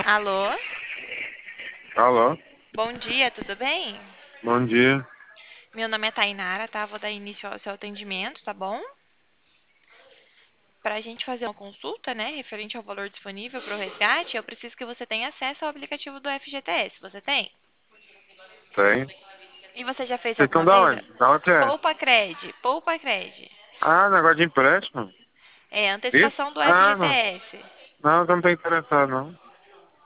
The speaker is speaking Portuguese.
Alô? Alô, Bom dia, tudo bem? bom dia. Meu nome é Tainara, tá? Vou dar início ao seu atendimento, tá bom? Para a gente fazer uma consulta, né, referente ao valor disponível para o resgate, eu preciso que você tenha acesso ao aplicativo do FGTS. Você tem? Tem. E você já fez Vocês estão alguma da vez? onde? Da onde é? Poupa Cred, Poupa Cred. Ah, negócio de empréstimo? É Isso? antecipação do Ah, não. FGTS. Não, eu não tô interessado, não.